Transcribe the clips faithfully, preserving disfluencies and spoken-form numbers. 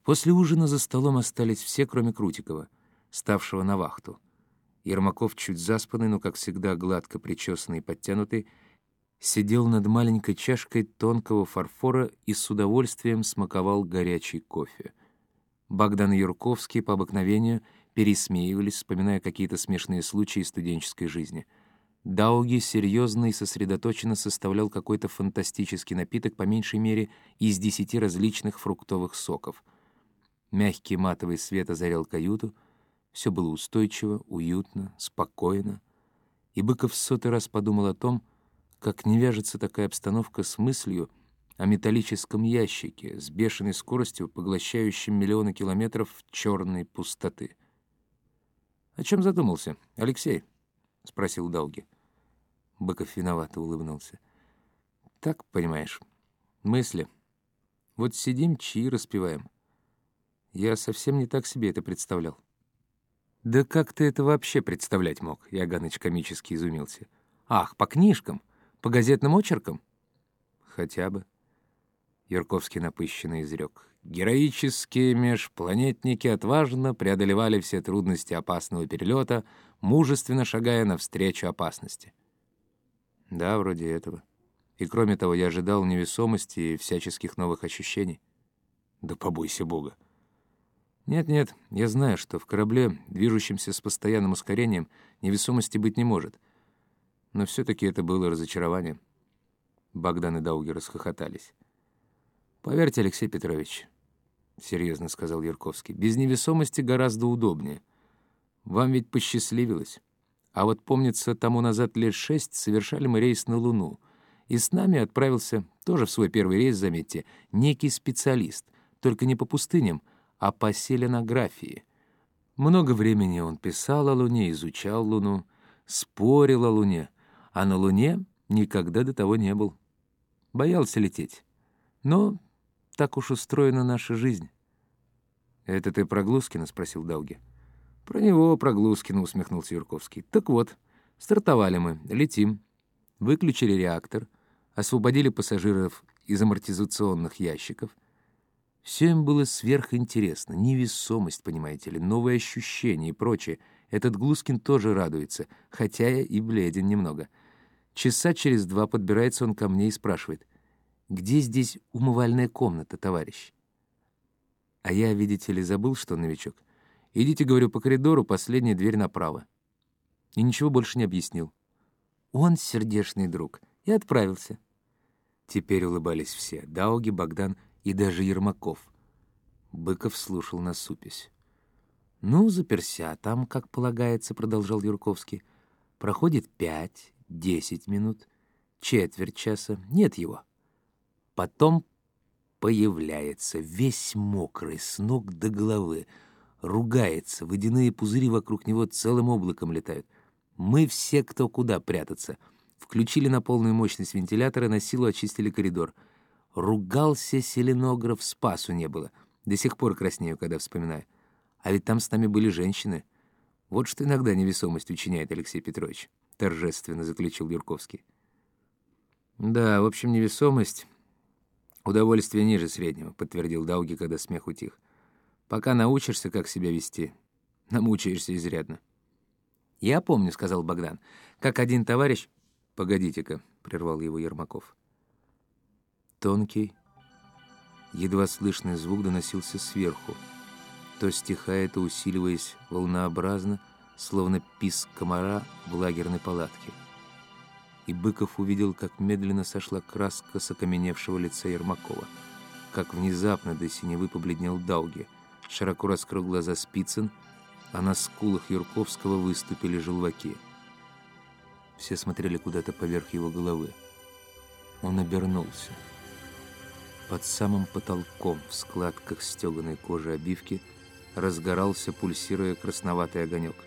После ужина за столом остались все, кроме Крутикова, ставшего на вахту. Ермаков, чуть заспанный, но, как всегда, гладко причесанный и подтянутый, сидел над маленькой чашкой тонкого фарфора и с удовольствием смаковал горячий кофе. Богдан и Юрковский по обыкновению пересмеивались, вспоминая какие-то смешные случаи из студенческой жизни. Дауги серьезно и сосредоточенно составлял какой-то фантастический напиток, по меньшей мере, из десяти различных фруктовых соков. Мягкий матовый свет озарял каюту, все было устойчиво, уютно, спокойно. И Быков в сотый раз подумал о том, как не вяжется такая обстановка с мыслью о металлическом ящике с бешеной скоростью, поглощающем миллионы километров черной пустоты. «О чем задумался, Алексей?» — спросил Дауги. Быков виновато улыбнулся. «Так, понимаешь, мысли. Вот сидим, чаи распиваем. Я совсем не так себе это представлял». «Да как ты это вообще представлять мог?» — Иоганныч комически изумился. «Ах, по книжкам? По газетным очеркам?» «Хотя бы». Юрковский напыщенно изрек. «Героические межпланетники отважно преодолевали все трудности опасного перелета, мужественно шагая навстречу опасности». «Да, вроде этого. И кроме того, я ожидал невесомости и всяческих новых ощущений». «Да побойся Бога». «Нет-нет, я знаю, что в корабле, движущемся с постоянным ускорением, невесомости быть не может. Но все-таки это было разочарование». Богдан и Дауги расхохотались. «Поверьте, Алексей Петрович, — серьезно сказал Юрковский, — без невесомости гораздо удобнее. Вам ведь посчастливилось. А вот, помнится, тому назад лет шесть совершали мы рейс на Луну. И с нами отправился, тоже в свой первый рейс, заметьте, некий специалист, только не по пустыням, а по селенографии. Много времени он писал о Луне, изучал Луну, спорил о Луне, а на Луне никогда до того не был. Боялся лететь. Но так уж устроена наша жизнь». «Это ты про Глускина?» — спросил Дауги. «Про него, про Глускина», — усмехнулся Юрковский. «Так вот, стартовали мы, летим, выключили реактор, освободили пассажиров из амортизационных ящиков. Все им было сверхинтересно. Невесомость, понимаете ли, новые ощущения и прочее. Этот Глускин тоже радуется, хотя и бледен немного. Часа через два подбирается он ко мне и спрашивает: «Где здесь умывальная комната, товарищ?» А я, видите ли, забыл, что он новичок. «Идите, — говорю, — по коридору, последняя дверь направо». И ничего больше не объяснил. Он сердечный друг. И отправился. Теперь улыбались все: Дауги, Богдан и даже Ермаков. Быков слушал насупясь. «Ну, заперся там, как полагается, — продолжал Юрковский. Проходит пять, десять минут, четверть часа. Нет его. Потом появляется, весь мокрый, с ног до головы, ругается, водяные пузыри вокруг него целым облаком летают. Мы все кто куда прятаться. Включили на полную мощность вентилятора, на силу очистили коридор. Ругался селенограф, спасу не было. До сих пор краснею, когда вспоминаю. А ведь там с нами были женщины. Вот что иногда невесомость учиняет, Алексей Петрович», — торжественно заключил Юрковский. «Да, в общем, невесомость — удовольствие ниже среднего», — подтвердил Дауги, когда смех утих. «Пока научишься, как себя вести, намучаешься изрядно». «Я помню, — сказал Богдан, — как один товарищ...» «Погодите-ка, — прервал его Ермаков». Тонкий, едва слышный звук доносился сверху, то стихая, то усиливаясь волнообразно, словно писк комара в лагерной палатке. И Быков увидел, как медленно сошла краска с окаменевшего лица Ермакова, как внезапно до синевы побледнел Дауги, широко раскрыл глаза Спицын, а на скулах Юрковского выступили желваки. Все смотрели куда-то поверх его головы. Он обернулся. Под самым потолком, в складках стеганой кожи обивки, разгорался, пульсируя, красноватый огонек.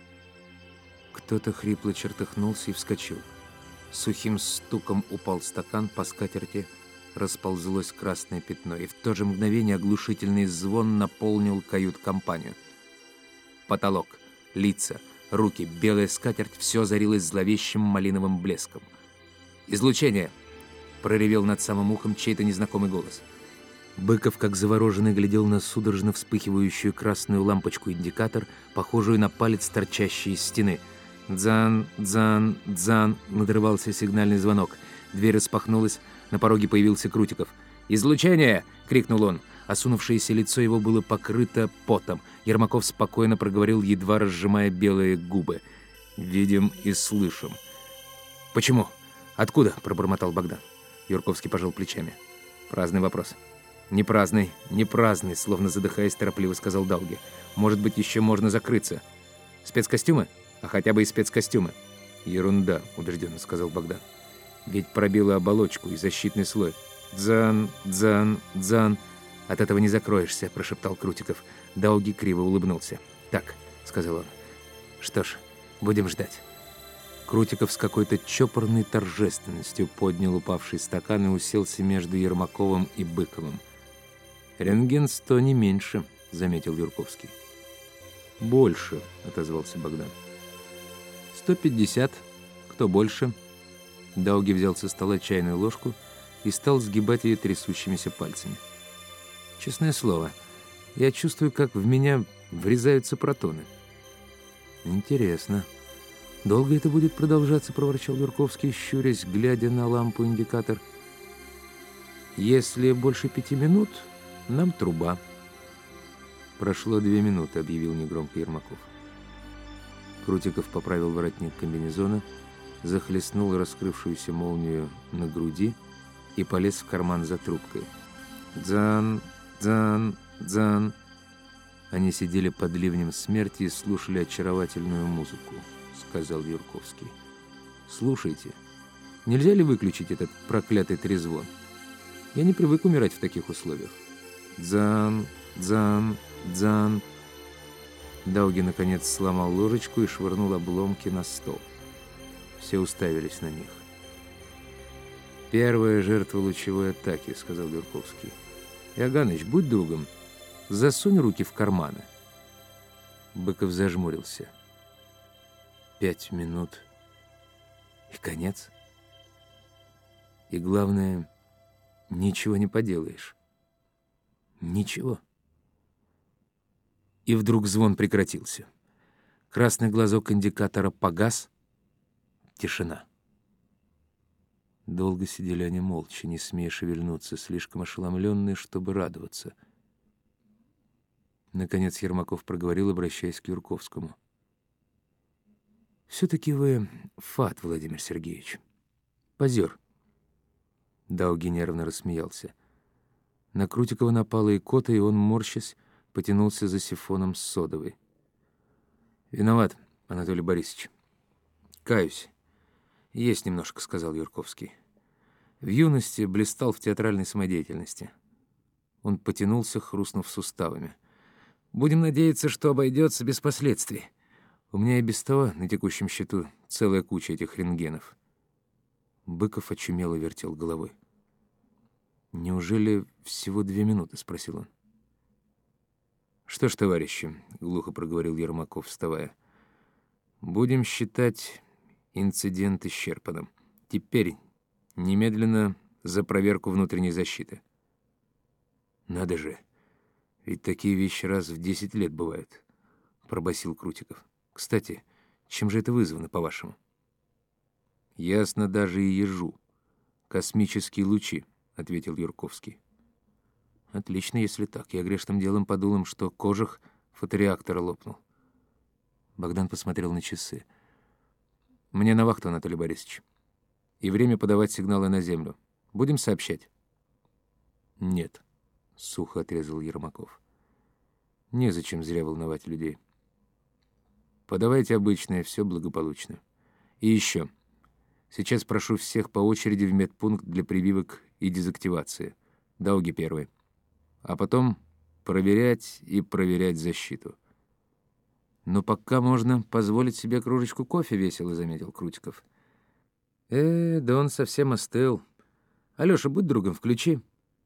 Кто-то хрипло чертыхнулся и вскочил. Сухим стуком упал стакан, по скатерти расползлось красное пятно, и в то же мгновение оглушительный звон наполнил кают-компанию. Потолок, лица, руки, белая скатерть — все озарилось зловещим малиновым блеском. «Излучение!» — проревел над самым ухом чей-то незнакомый голос. Быков, как завороженный, глядел на судорожно вспыхивающую красную лампочку-индикатор, похожую на палец, торчащий из стены. «Дзан, дзан, дзан!» — надрывался сигнальный звонок. Дверь распахнулась, на пороге появился Крутиков. «Излучение!» — крикнул он. Осунувшееся лицо его было покрыто потом. Ермаков спокойно проговорил, едва разжимая белые губы. «Видим и слышим». «Почему? Откуда?» — пробормотал Богдан. Юрковский пожал плечами. «Праздный вопрос». «Не праздный, не праздный», — словно задыхаясь, торопливо сказал Дауги. «Может быть, еще можно закрыться. Спецкостюмы? А хотя бы и спецкостюмы». «Ерунда», — убежденно сказал Богдан. «Ведь пробило оболочку и защитный слой. Дзан, дзан, дзан. От этого не закроешься», — прошептал Крутиков. Дауги криво улыбнулся. «Так», — сказал он. «Что ж, будем ждать». Крутиков с какой-то чопорной торжественностью поднял упавший стакан и уселся между Ермаковым и Быковым. «Рентген сто не меньше», — заметил Юрковский. «Больше», — отозвался Богдан. «Сто пятьдесят. Кто больше?» Дауги взял со стола чайную ложку и стал сгибать ее трясущимися пальцами. «Честное слово, я чувствую, как в меня врезаются протоны». «Интересно. Долго это будет продолжаться?» — проворчал Юрковский, щурясь, глядя на лампу-индикатор. «Если больше пяти минут, нам труба». «Прошло две минуты», — объявил негромко Ермаков. Крутиков поправил воротник комбинезона, захлестнул раскрывшуюся молнию на груди и полез в карман за трубкой. «Дзан, дзан, дзан». Они сидели под ливнем смерти и слушали очаровательную музыку, — сказал Юрковский. «Слушайте, нельзя ли выключить этот проклятый трезвон? Я не привык умирать в таких условиях». «Дзан, дзан, дзан». Дауги, наконец, сломал ложечку и швырнул обломки на стол. Все уставились на них. «Первая жертва лучевой атаки», — сказал Юрковский. «Иоганныч, будь другом, засунь руки в карманы». Быков зажмурился. Пять минут и конец. И главное, ничего не поделаешь. Ничего. И вдруг звон прекратился. Красный глазок индикатора погас. Тишина. Долго сидели они молча, не смея шевельнуться, слишком ошеломленные, чтобы радоваться. Наконец Ермаков проговорил, обращаясь к Юрковскому. «Все-таки вы фат, Владимир Сергеевич. Позер». Дауги нервно рассмеялся. На Крутикова напала икота, и он, морщась, потянулся за сифоном с содовой. «Виноват, Анатолий Борисович. Каюсь. Есть немножко», — сказал Юрковский. «В юности блистал в театральной самодеятельности». Он потянулся, хрустнув суставами. «Будем надеяться, что обойдется без последствий. У меня и без того на текущем счету целая куча этих рентгенов». Быков очумело вертел головой. «Неужели всего две минуты?» — спросил он. «Что ж, товарищи», — глухо проговорил Ермаков, вставая, — «будем считать инцидент исчерпанным. Теперь немедленно за проверку внутренней защиты». «Надо же, ведь такие вещи раз в десять лет бывают», — пробасил Крутиков. «Кстати, чем же это вызвано, по-вашему?» «Ясно даже и ежу. Космические лучи», — ответил Юрковский. «Отлично, если так. Я грешным делом подумал, что кожух фотореактора лопнул». Богдан посмотрел на часы. «Мне на вахту, Анатолий Борисович. И время подавать сигналы на землю. Будем сообщать?» «Нет», — сухо отрезал Ермаков. «Незачем зря волновать людей. Подавайте обычное, все благополучно. И еще. Сейчас прошу всех по очереди в медпункт для прививок и дезактивации. Дауги первый. А потом проверять и проверять защиту». «Но пока можно позволить себе кружечку кофе», — весело заметил Крутиков. «Э, да он совсем остыл. Алёша, будь другом, включи».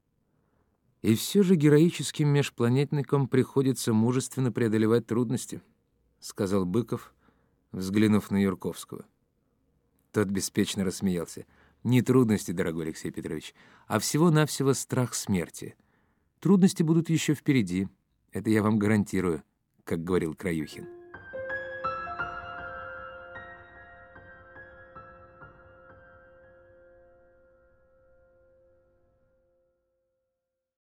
«И все же героическим межпланетникам приходится мужественно преодолевать трудности», — сказал Быков, взглянув на Юрковского. Тот беспечно рассмеялся. «Не трудности, дорогой Алексей Петрович, а всего-навсего страх смерти. Трудности будут еще впереди, это я вам гарантирую, как говорил Краюхин.